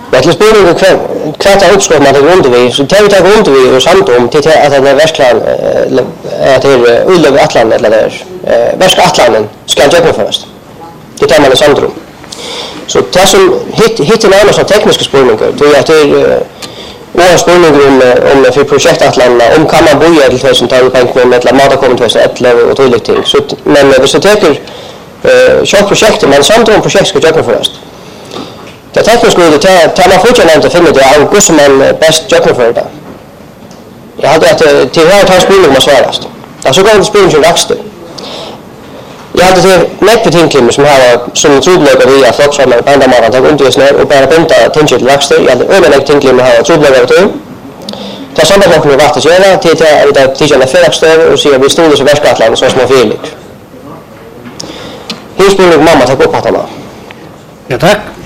Men till spelningen kvart uppskott man tar under vi så tar vi under vi och samt om till att det är Västland att det är Ullöv Atlant eller där Västra Atlanten ska jag först. Det tar man i samtrum. Så det som hittar närmast tekniska spelningar då är det och spelningar om för projekt Atlant om kan man bo i till som tar upp en med att mata kommer till ett och tydligt ting. Så men vi så tar projekt men samtrum projekt ska jag först. Det tekniska är det tar man fortfarande inte finna det är hur som man bäst gör för det. Jag hade att till här tar spelning måste svarast. Alltså går det spelning som växte. Jag hade till nätbetänklimer som har som trobläggar via flocksamma på andra marknaden och undervisning och bara vänta tänker till växte. Jag hade överlägg tänklimer har trobläggar till. Ta samband med vart det gör till att tidigare förexter och se vi stod så Västgötland så små fel. Hur spelar mamma ta upp hattarna? Ja tack.